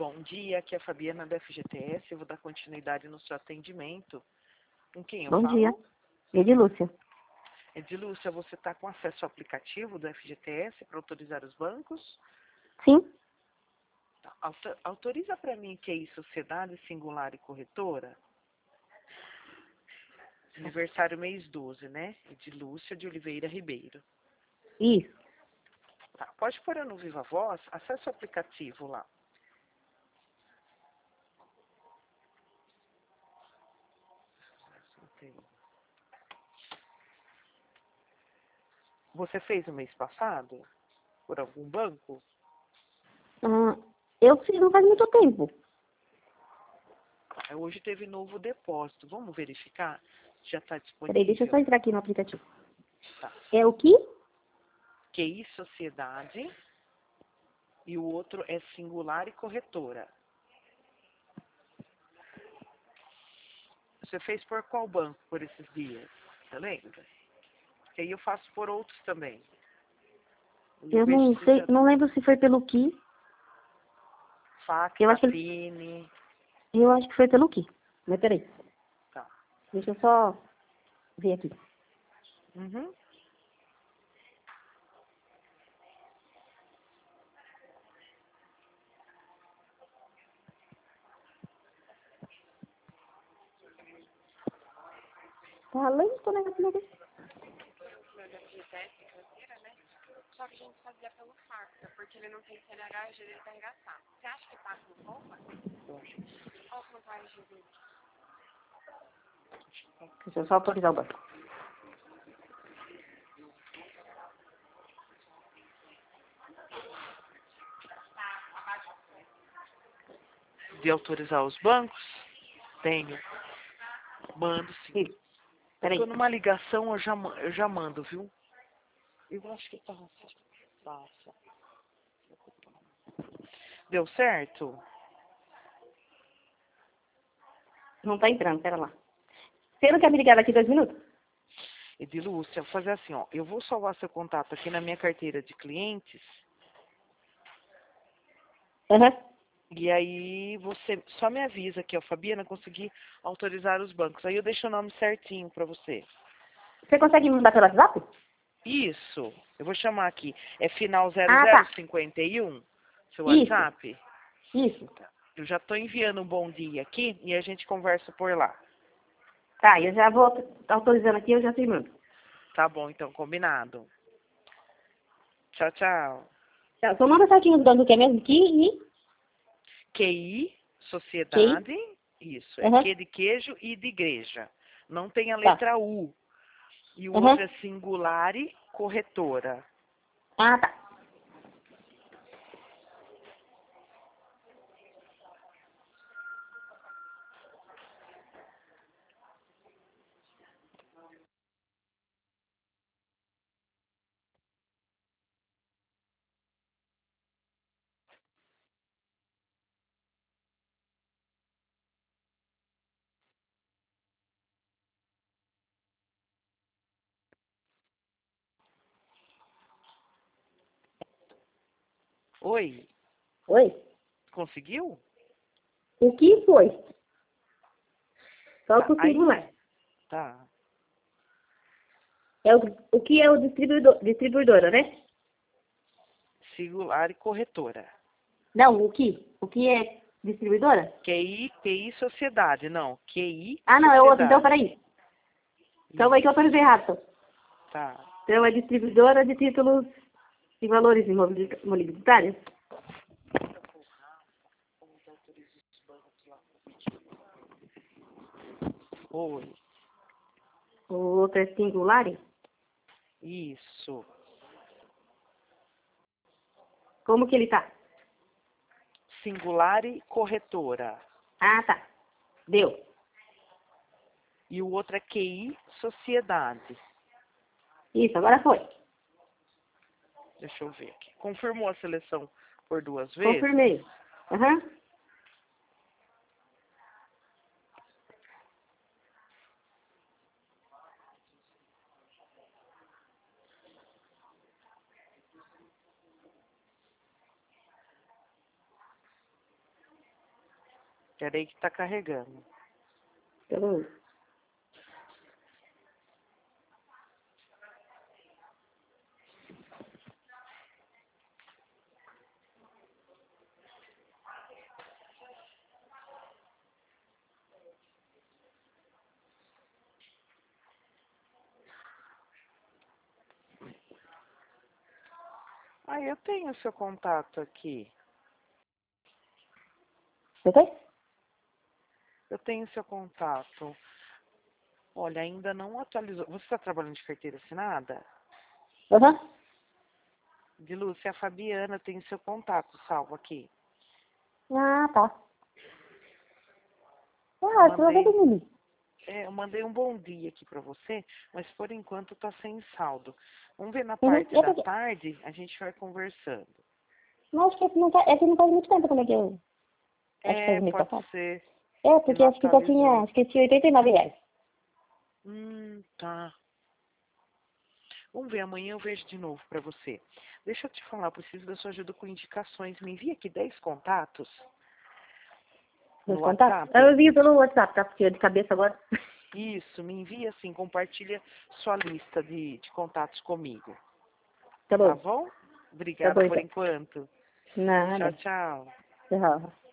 Bom dia, aqui é a Fabiana da FGTS. Eu vou dar continuidade no seu atendimento. Com quem eu Bom falo? dia. Edilúcia. Edilúcia, você está com acesso ao aplicativo do FGTS para autorizar os bancos? Sim? Tá. Autoriza para mim QI Sociedade Singular e Corretora? Aniversário mês 12, né? Edilúcia de Oliveira Ribeiro. Isso. Tá. Pode pôr eu no Viva Voz? Acesse o aplicativo lá. Você fez o mês passado? Por algum banco? Eu fiz não faz muito tempo. Hoje teve novo depósito. Vamos verificar se já está Peraí, deixa eu só disponível? entrar aqui no aplicativo. Tá. É o que? QI Sociedade e o outro é Singular e Corretora. Você fez por qual banco por esses dias? Você lembra? Que aí eu faço por outros também. Eu vejo não se sei, já não lembro se foi pelo que. FAC, Eu acho que Tapine. eu acho que foi pelo que. Mas peraí, Tá. deixa eu só ver aqui. Uhum. Tá lento, né? Só que a gente fazia pelo Facta, porque ele não tem CNH e ele vai engatar. Você acha que passa no Copa? Olha o contagem dele. Deixa eu só autorizar o banco. De autorizar os bancos? Tenho. Mando sim. Isso. Peraí. Tô numa ligação, eu já mando, viu? Eu acho que tá. Passa. Deu certo? Não tá entrando, pera lá. Você não quer me ligar daqui 2 minutos? Edilúcia, vou fazer assim, ó. Eu vou salvar seu contato aqui na minha carteira de clientes. Aham. E aí você só me avisa que a Fabiana conseguir autorizar os bancos. Aí eu deixo o nome certinho para você. Você consegue me mandar pelo WhatsApp? Isso. Eu vou chamar aqui. É final Ah, tá. 0051, seu Isso. WhatsApp. Isso. Eu já estou enviando um bom dia aqui e a gente conversa por lá. Tá, eu já vou autorizando aqui, eu já te mando. Tá bom, então, combinado. Tchau, tchau. Tá, só manda certinho os bancos que é mesmo? QI, QI? sociedade, isso. É Aham. Q de queijo e de igreja. Não tem a Tá. letra U. E o Aham. outro é singular e corretora. Ah, tá. Oi, Oi? conseguiu? O que foi? Só Tá, o singular. tá. É o que é o distribuidora, né? Singular e corretora. Não, o que? O que é distribuidora? QI sociedade, não. QI Ah, não, é outro. Então, sociedade. peraí. Então, vai que eu autorizei errado. Então. Tá. Então, é distribuidora de títulos e valores imobiliários? Oi. O outro é singular? Isso. Como que ele tá? Singular e corretora. Ah, tá. Deu. E o outro é QI sociedade. Isso, agora foi. Deixa eu ver aqui. Confirmou a seleção por 2 vezes? Confirmei. Aham. Peraí que tá carregando. Tá bom. Ah, eu tenho o seu contato aqui. Você tem? Eu tenho o seu contato. Olha, ainda não atualizou. Você está trabalhando de carteira assinada? Aham. De Lúcia, a Fabiana tem seu contato salvo aqui. Ah, tá. Eu Ah, você vai ver mandei, de mim. eu mandei um bom dia aqui para você, mas por enquanto tá sem saldo. Vamos ver na Uhum. parte da tarde, a gente vai conversando. Não, acho que não tá, é que não faz muito tempo como é que eu... Acho que faz mês Pode passado. ser É, que porque não acho que só tinha, atualizou. esqueci R$ 89. Tá. Vamos ver, amanhã eu vejo de novo para você. Deixa eu te falar, eu preciso da sua ajuda com indicações. Me envia aqui 10 contatos Meus no contatos? WhatsApp. Eu envio pelo WhatsApp, tá? Porque de cabeça agora. Isso, me envia assim, compartilha sua lista de contatos comigo. Tá Tá bom. bom? Tá Obrigada bom, por então. enquanto. Tchau, Nada. tchau. Tchau.